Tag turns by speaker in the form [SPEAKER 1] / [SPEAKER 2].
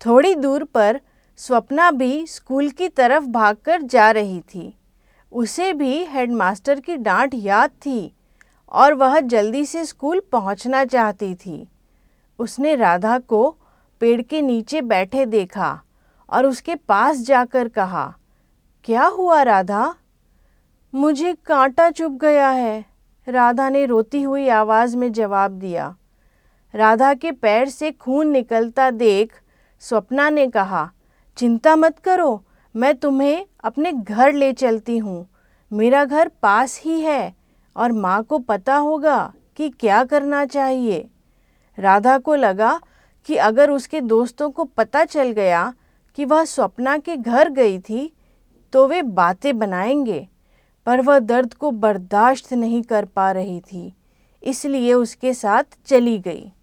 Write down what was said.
[SPEAKER 1] थोड़ी दूर पर स्वप्ना भी स्कूल की तरफ भागकर जा रही थी। उसे भी हेडमास्टर की डांट याद थी और वह जल्दी से स्कूल पहुंचना चाहती थी। उसने राधा को पेड़ के नीचे बैठे देखा और उसके पास जाकर कहा, क्या हुआ राधा? मुझे कांटा चुभ गया है, राधा ने रोती हुई आवाज़ में जवाब दिया। राधा के पैर से खून निकलता देख स्वप्ना ने कहा, चिंता मत करो, मैं तुम्हें अपने घर ले चलती हूँ। मेरा घर पास ही है और माँ को पता होगा कि क्या करना चाहिए। राधा को लगा कि अगर उसके दोस्तों को पता चल गया कि वह स्वप्ना के घर गई थी तो वे बातें बनाएंगे, पर वह दर्द को बर्दाश्त नहीं कर पा रही थी, इसलिए उसके साथ चली गई।